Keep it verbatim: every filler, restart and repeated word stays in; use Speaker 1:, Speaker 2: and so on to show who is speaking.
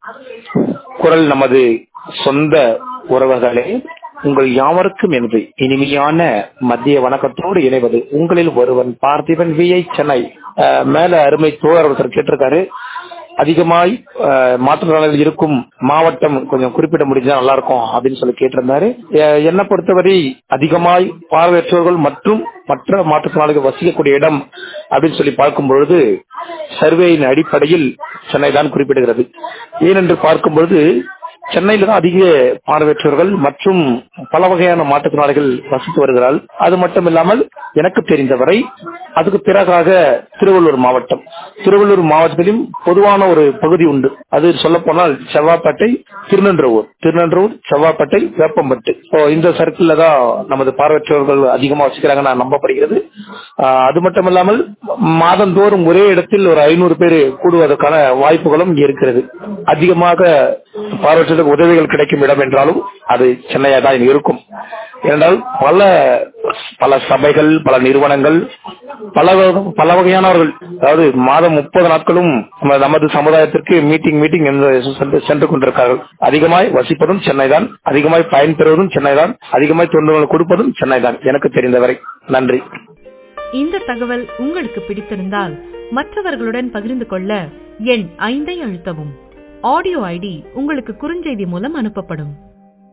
Speaker 1: குரல் நமது சொந்த உறவுகளே, உங்கள் யாவருக்கும் எனது இனிமையான மத்திய வணக்கத்தோடு இணைவது உங்களில் ஒருவன் பார்த்திபன் விஐ சென்னை. மேல அருமை தோழர் ஒருத்தர் கேட்டிருக்காரு, அதிகமாய் மாற்றுத்திறனாளிகள் இருக்கும் மாவட்டம் கொஞ்சம் குறிப்பிட முடிஞ்சா நல்லா இருக்கும் அப்படின்னு சொல்லி கேட்டிருந்தாரு. என்னை பொறுத்தவரை அதிகமாய் பார்வையற்றவர்கள் மற்றும் மற்ற மாற்றுத்திறனாளிகள் வசிக்கக்கூடிய இடம் அப்படின்னு சொல்லி பார்க்கும் பொழுது சர்வேயின் அடிப்படையில் சென்னை தான் குறிப்பிடுகிறது. ஏனென்று பார்க்கும் பொழுது சென்னையில தான் அதிக பார்வையற்றவர்கள் மற்றும் பல வகையான மாற்றுத்திறனாளிகள் வசித்து வருகிறார்கள். அது மட்டும் இல்லாமல் எனக்கு தெரிந்தவரை அதுக்கு பிறகாக திருவள்ளூர் மாவட்டம் திருவள்ளூர் மாவட்டத்திலும் பொதுவான ஒரு பகுதி உண்டு. அது சொல்ல போனால் செவ்வாப்பேட்டை, திருநன்றவூர் திருநன்றவூர் செவ்வாப்பேட்டை, வேப்பம்பட்டு, இந்த சர்க்கிள்ல தான் நமது பார்வையற்றவர்கள் அதிகமாக வசிக்கிறாங்க நான் நம்பப்படுகிறது. அது மட்டும் இல்லாமல் மாதந்தோறும் ஒரே இடத்தில் ஒரு ஐநூறு பேர் கூடுவதற்கான வாய்ப்புகளும் இருக்கிறது. அதிகமாக பார்வையற்ற உதவிகள் கிடைக்கும் இடம் என்றாலும் அது சென்னையா தான் இருக்கும். ஏனென்றால் பல பல சபைகள், பல நிறுவனங்கள், பல பல வகையானவர்கள், அதாவது மாதம் முப்பது நாட்களும் நமது சமுதாயத்திற்கு மீட்டிங் மீட்டிங் என்று சென்று கொண்டிருக்கிறார்கள். அதிகமாய் வசிப்பதும் சென்னை தான், அதிகமாய் பயன்பெறுவதும் சென்னை தான், அதிகமாய் தொண்டுகள் கொடுப்பதும் சென்னை தான் எனக்கு தெரிந்தவரை. நன்றி.
Speaker 2: இந்த தகவல் உங்களுக்கு பிடித்திருந்தால் மற்றவர்களுடன் பகிர்ந்து கொள்ள எண் ஐந்தை அழுத்தவும். ஆடியோ ஐடி உங்களுக்கு குறுஞ்செய்தி மூலம் அனுப்பப்படும்.